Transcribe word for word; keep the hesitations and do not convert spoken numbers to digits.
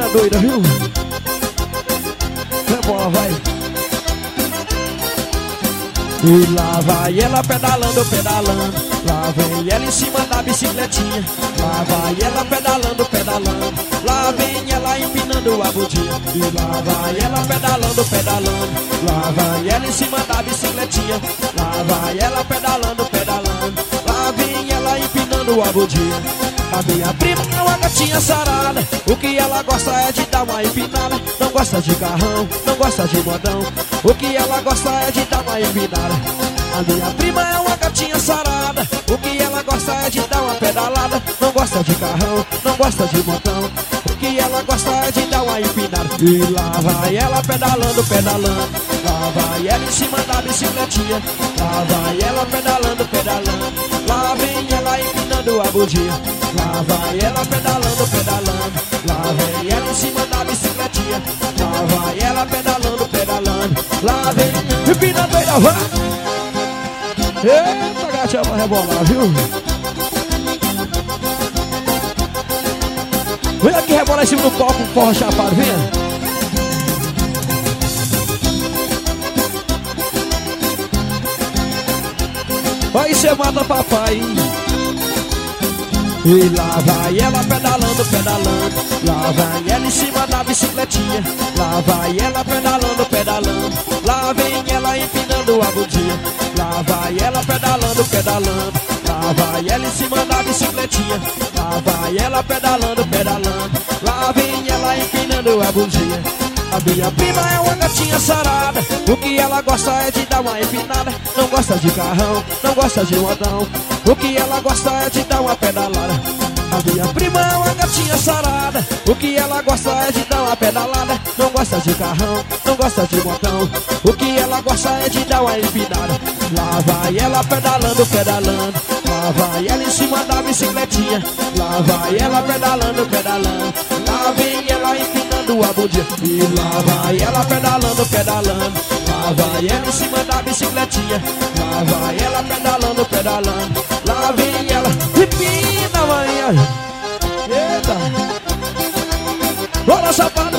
menina doida, viu? Rebola, vai. E lá vai ela pedalando, pedalando. Lá vem ela em cima da bicicletinha. Lá vai ela pedalando, pedalando. Lá vem ela empinando a bundinha. E lá vai ela pedalando, pedalando. Lá vai ela em cima da bicicletinha. Lá vai ela pedalando, pedalando. Lá vem ela empinando a bundinha. A minha prima é uma gatinha sarada. O que ela gosta é de dar uma empinada. Não gosta de carrão, não gosta de modão. O que ela gosta é de dar uma empinada. A minha prima é uma gatinha sarada. O que ela gosta é de dar uma pedalada. Não gosta de carrão, não gosta de modão. O que ela gosta é de dar uma empinada. E lá vai ela pedalando, pedalando. Lá vai ela em cima da bicicletinha. Lá vai ela pedalando, pedalando. Lá vem ela empinando a bundinha. Lá vai ela pedalando, pedalando. Lá vem ela em cima da bicicletinha. Lá vai ela pedalando, pedalando. Lá vem empinando a vai. Eita, gatinha, vai rebolar, viu? Vem aqui rebolar em cima do palco, forró chapado, vem. Aí cê mata papai. E lá vai ela pedalando, pedalando. Lá vai ela em cima da bicicletinha. Lá vai ela pedalando, pedalando. Lá vem ela empinando a bundinha. Lá vai ela pedalando, pedalando. Lá vai ela em cima da bicicletinha. Lá vai ela pedalando, pedalando. Lá vem ela empinando a bundinha. A minha prima é uma gatinha sarada. O que ela gosta é de dar uma empinada. Não gosta de carrão, não gosta de modão. O que ela gosta é de dar uma pedalada. A minha prima é uma gatinha sarada. O que ela gosta é de dar uma pedalada. Não gosta de carrão, não gosta de modão. O que ela gosta é de dar uma empinada. Lá vai ela pedalando, pedalando. Lá vai ela em cima da bicicletinha. Lá vai ela pedalando, pedalando. Lá vem ela empinando a bundinha. E lá vai ela pedalando, pedalando. Lá vai ela em cima da bicicletinha. Lá vai ela pedalando, pedalando. Lá vem ela empina a manhã. Eita. Bora, safado.